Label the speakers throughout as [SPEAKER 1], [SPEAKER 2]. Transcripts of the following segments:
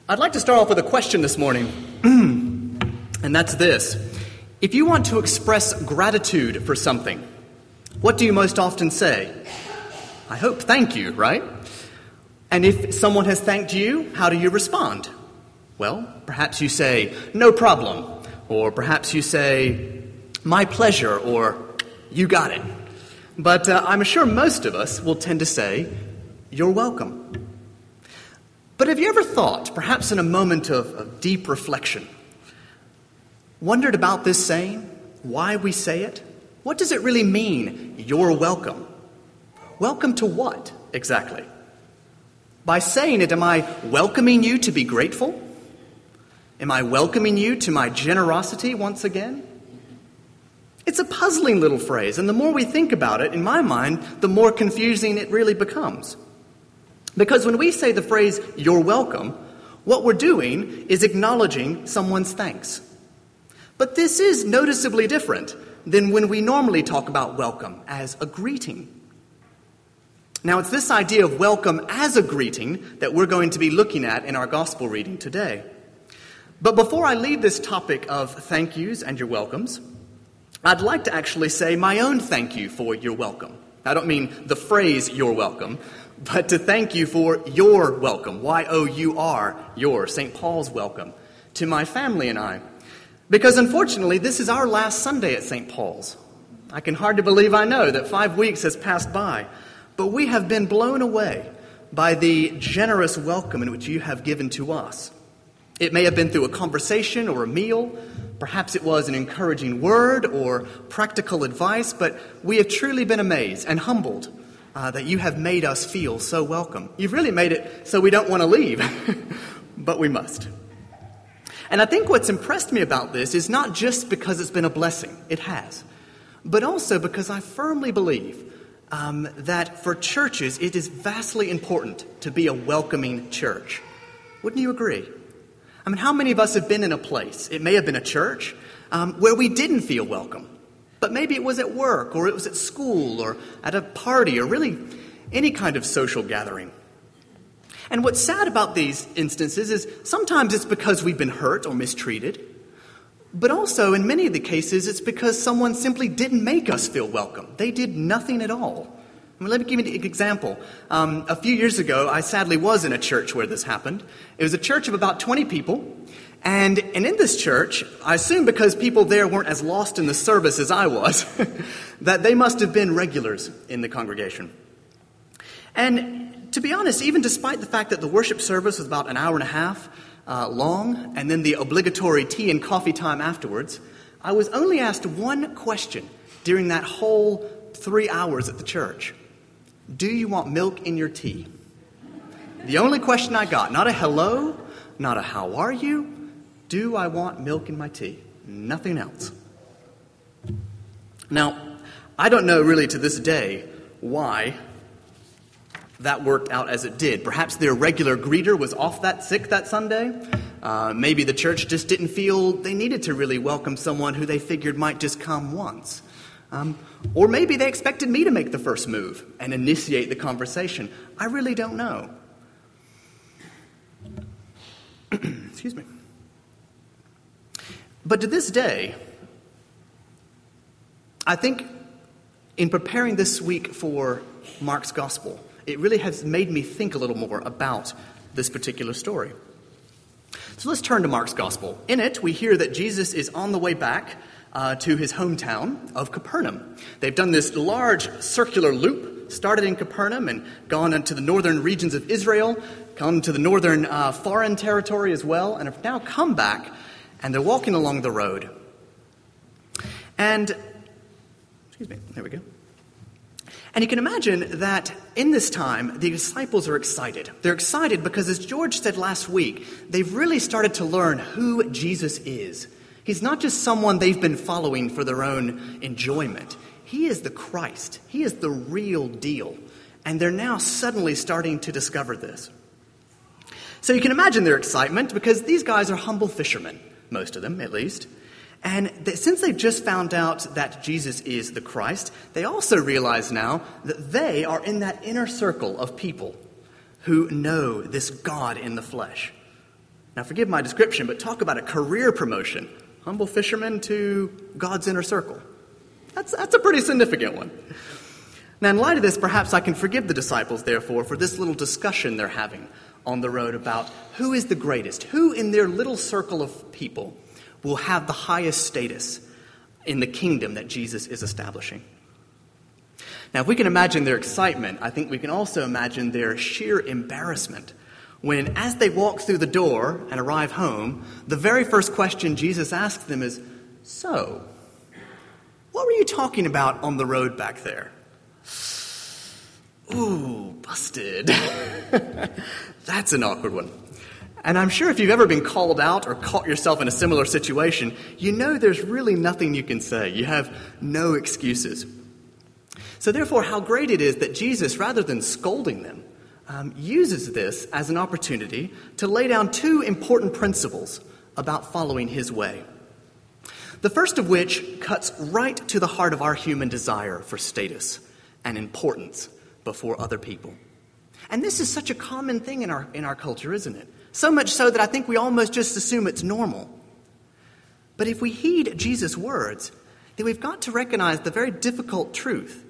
[SPEAKER 1] I'd like to start off with a question this morning, and that's this. If you want to express gratitude for something, what do you most often say? I hope thank you, right? And if someone has thanked you, how do you respond? Well, perhaps you say, no problem, or perhaps you say, my pleasure, or you got it. But I'm sure most of us will tend to say, you're welcome. But have you ever thought, perhaps in a moment of deep reflection, wondered about this saying, why we say it? What does it really mean, you're welcome? Welcome to what, exactly? By saying it, am I welcoming you to be grateful? Am I welcoming you to my generosity once again? It's a puzzling little phrase, and the more we think about it, in my mind, the more confusing it really becomes. Because when we say the phrase, you're welcome, what we're doing is acknowledging someone's thanks. But this is noticeably different than when we normally talk about welcome as a greeting. Now, it's this idea of welcome as a greeting that we're going to be looking at in our gospel reading today. But before I leave this topic of thank yous and your welcomes, I'd like to actually say my own thank you for your welcome. I don't mean the phrase you're welcome, but to thank you for your welcome, Y-O-U-R, your, St. Paul's welcome, to my family and I. Because unfortunately, this is our last Sunday at St. Paul's. I can hardly believe I know that 5 weeks has passed by, but we have been blown away by the generous welcome in which you have given to us. It may have been through a conversation or a meal. Perhaps it was an encouraging word or practical advice, but we have truly been amazed and humbled that you have made us feel so welcome. You've really made it so we don't want to leave, but we must. And I think what's impressed me about this is not just because it's been a blessing, it has, but also because I firmly believe that for churches it is vastly important to be a welcoming church. Wouldn't you agree? I mean, how many of us have been in a place, it may have been a church, where we didn't feel welcome? But maybe it was at work, or it was at school, or at a party, or really any kind of social gathering. And what's sad about these instances is sometimes it's because we've been hurt or mistreated, but also in many of the cases it's because someone simply didn't make us feel welcome. They did nothing at all. I mean, let me give you an example. A few years ago, I sadly was in a church where this happened. It was a church of about 20 people. And in this church, I assume because people there weren't as lost in the service as I was, that they must have been regulars in the congregation. And to be honest, even despite the fact that the worship service was about an hour and a half long, and then the obligatory tea and coffee time afterwards, I was only asked one question during that whole 3 hours at the church. Do you want milk in your tea? The only question I got, not a hello, not a how are you, do I want milk in my tea? Nothing else. Now, I don't know really to this day why that worked out as it did. Perhaps their regular greeter was off sick that Sunday. Maybe the church just didn't feel they needed to really welcome someone who they figured might just come once. Or maybe they expected me to make the first move and initiate the conversation. I really don't know. Excuse me. But to this day, I think in preparing this week for Mark's Gospel, it really has made me think a little more about this particular story. So let's turn to Mark's Gospel. In it, we hear that Jesus is on the way back to his hometown of Capernaum. They've done this large circular loop, started in Capernaum and gone into the northern regions of Israel, gone to the northern foreign territory as well, and have now come back, and they're walking along the road. And, excuse me, there we go. And you can imagine that in this time, the disciples are excited. They're excited because, as George said last week, they've really started to learn who Jesus is. He's not just someone they've been following for their own enjoyment. He is the Christ. He is the real deal. And they're now suddenly starting to discover this. So you can imagine their excitement because these guys are humble fishermen, most of them at least. And since they've just found out that Jesus is the Christ, they also realize now that they are in that inner circle of people who know this God in the flesh. Now, forgive my description, but talk about a career promotion. Humble fisherman to God's inner circle. That's a pretty significant one. Now, in light of this, perhaps I can forgive the disciples, therefore, for this little discussion they're having on the road about who is the greatest, who in their little circle of people will have the highest status in the kingdom that Jesus is establishing. Now, if we can imagine their excitement, I think we can also imagine their sheer embarrassment when, as they walk through the door and arrive home, the very first question Jesus asks them is, "So, what were you talking about on the road back there?" Ooh, busted. That's an awkward one. And I'm sure if you've ever been called out or caught yourself in a similar situation, you know there's really nothing you can say. You have no excuses. So therefore, how great it is that Jesus, rather than scolding them, uses this as an opportunity to lay down two important principles about following his way. The first of which cuts right to the heart of our human desire for status and importance before other people. And this is such a common thing in our culture, isn't it? So much so that I think we almost just assume it's normal. But if we heed Jesus' words, then we've got to recognize the very difficult truth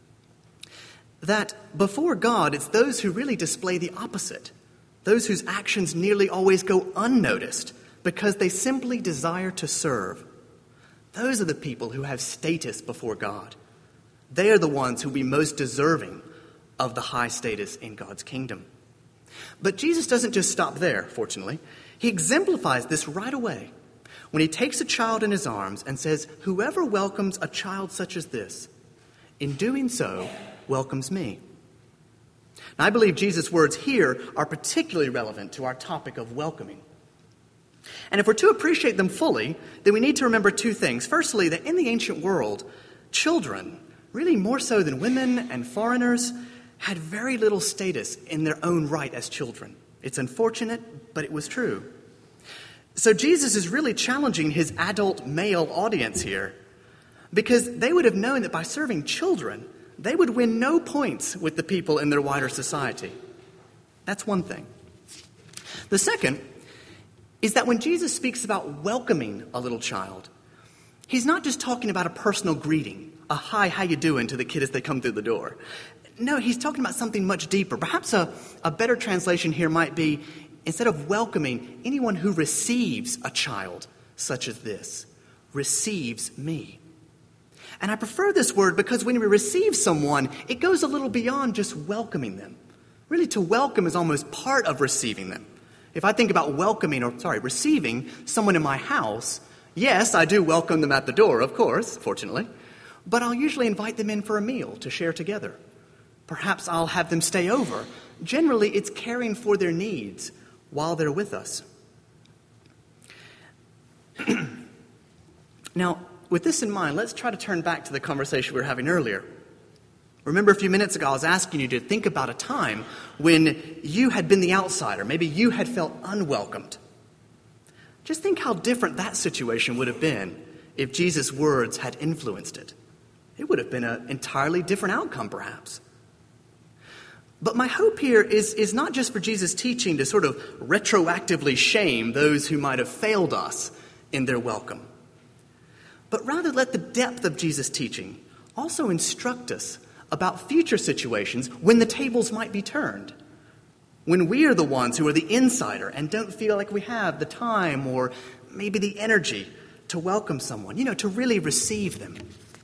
[SPEAKER 1] that before God, it's those who really display the opposite, those whose actions nearly always go unnoticed because they simply desire to serve. Those are the people who have status before God. They are the ones who will be most deserving of the high status in God's kingdom. But Jesus doesn't just stop there, fortunately. He exemplifies this right away when he takes a child in his arms and says, "Whoever welcomes a child such as this, in doing so, welcomes me." Now, I believe Jesus' words here are particularly relevant to our topic of welcoming. And if we're to appreciate them fully, then we need to remember two things. Firstly, that in the ancient world, children, really more so than women and foreigners, had very little status in their own right as children. It's unfortunate, but it was true. So Jesus is really challenging his adult male audience here, because they would have known that by serving children, they would win no points with the people in their wider society. That's one thing. The second is that when Jesus speaks about welcoming a little child, he's not just talking about a personal greeting, a "hi, how you doing" to the kid as they come through the door. No, he's talking about something much deeper. Perhaps a better translation here might be, instead of welcoming, anyone who receives a child such as this, receives me. And I prefer this word because when we receive someone, it goes a little beyond just welcoming them. Really, to welcome is almost part of receiving them. If I think about receiving someone in my house, yes, I do welcome them at the door, of course, fortunately, but I'll usually invite them in for a meal to share together. Perhaps I'll have them stay over. Generally, it's caring for their needs while they're with us. Now, with this in mind, let's try to turn back to the conversation we were having earlier. Remember a few minutes ago, I was asking you to think about a time when you had been the outsider. Maybe you had felt unwelcomed. Just think how different that situation would have been if Jesus' words had influenced it. It would have been an entirely different outcome, perhaps. But my hope here is not just for Jesus' teaching to sort of retroactively shame those who might have failed us in their welcome, but rather let the depth of Jesus' teaching also instruct us about future situations when the tables might be turned, when we are the ones who are the insider and don't feel like we have the time or maybe the energy to welcome someone, to really receive them.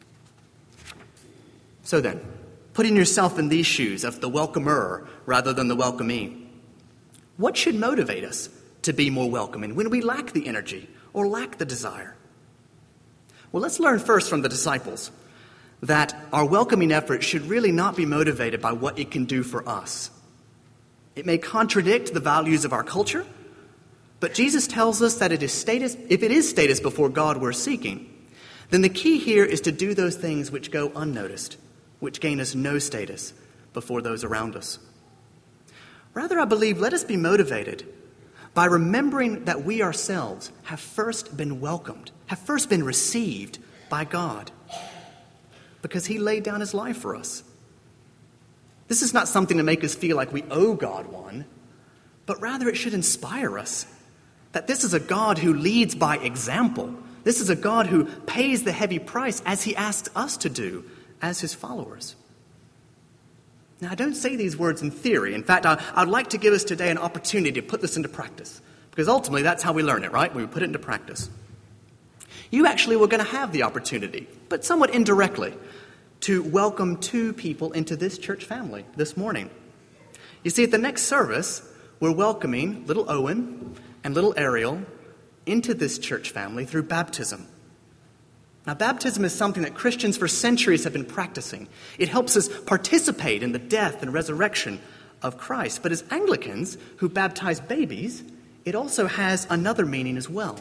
[SPEAKER 1] So then, putting yourself in these shoes of the welcomer rather than the welcomee, what should motivate us to be more welcoming when we lack the energy or lack the desire? Well, let's learn first from the disciples that our welcoming effort should really not be motivated by what it can do for us. It may contradict the values of our culture, but Jesus tells us that if it is status before God we're seeking, then the key here is to do those things which go unnoticed, which gain us no status before those around us. Rather, I believe, let us be motivated by remembering that we ourselves have first been welcomed, have first been received by God, because he laid down his life for us. This is not something to make us feel like we owe God one, but rather it should inspire us. That this is a God who leads by example. This is a God who pays the heavy price as he asks us to do as his followers. Now, I don't say these words in theory. In fact, I'd like to give us today an opportunity to put this into practice. Because ultimately, that's how we learn it, right? We put it into practice. You actually were going to have the opportunity, but somewhat indirectly, to welcome 2 people into this church family this morning. You see, at the next service, we're welcoming little Owen and little Ariel into this church family through baptism. Now, baptism is something that Christians for centuries have been practicing. It helps us participate in the death and resurrection of Christ. But as Anglicans who baptize babies, it also has another meaning as well.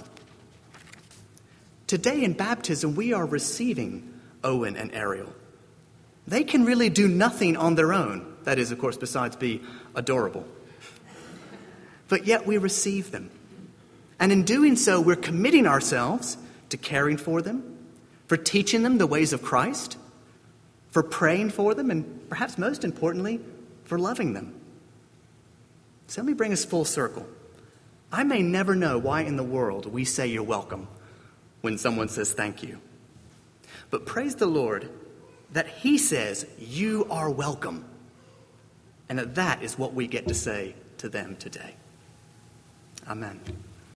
[SPEAKER 1] Today in baptism, we are receiving Owen and Ariel. They can really do nothing on their own. That is, of course, besides be adorable. But yet we receive them. And in doing so, we're committing ourselves to caring for them, for teaching them the ways of Christ, for praying for them, and perhaps most importantly, for loving them. So let me bring us full circle. I may never know why in the world we say you're welcome when someone says thank you. But praise the Lord that he says you are welcome, and that is what we get to say to them today. Amen.